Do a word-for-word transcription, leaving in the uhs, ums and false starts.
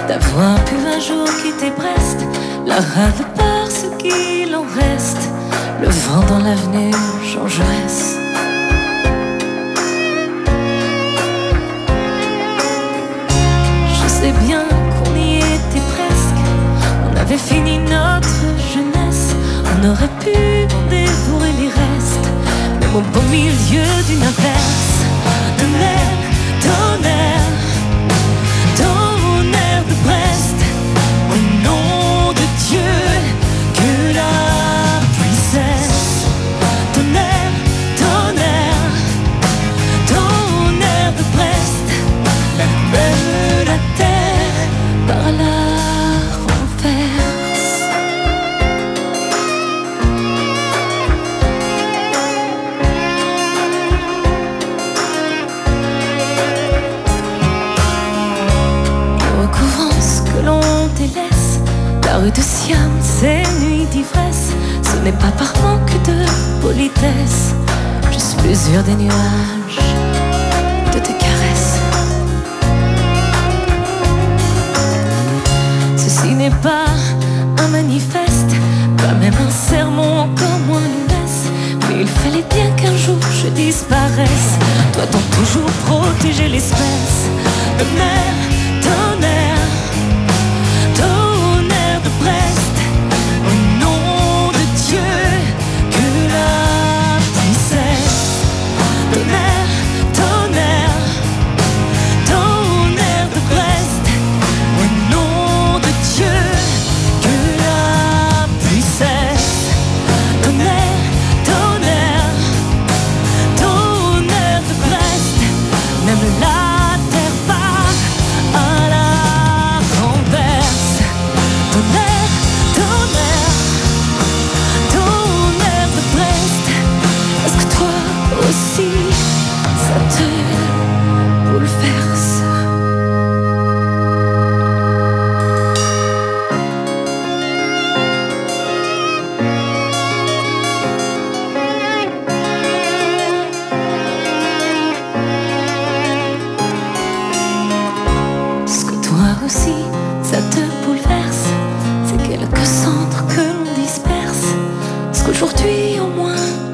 d'avoir pu un jour quitter Brest, la rade par ce qu'il en reste, le vent dans l'avenir, Jean Jaurès. Je sais bien qu'on y était presque, on avait fini notre jeunesse, on aurait pu en dévorer les restes, même au beau milieu d'une averse. Tonnerre, tonnerre, tonnerre de Brest, au nom de Dieu, que la pluie cesse. Tonnerre, tonnerre, tonnerre de Brest, même la terre par la renverse. Recouvrant ce que l'on délaisse, la rue de Siam, ces nuits d'ivresse, ce n'est pas par manque de politesse, juste l'usure des nuages de tes caresses. Ceci n'est pas un manifeste, pas même un sermon, encore moins une messe, mais il fallait bien qu'un jour je disparaisse. Doit-on toujours protéger l'espèce? Tonnerre, tonnerre, tonnerre de Brest, au nom de Dieu, que la pluie cesse. Tonnerre, tonnerre, tonnerre de Brest, au nom de Dieu, que la pluie cesse. Tonnerre, tonnerre, tonnerre de Brest, même la terre part à la renverse. Tonnerre, tonnerre, tonnerre de Brest, est-ce que toi aussi ça te bouleverse? Est-ce que toi aussi ça te bouleverse? Ces quelques cendres que l'on disperse, est-ce qu'aujourd'hui au moins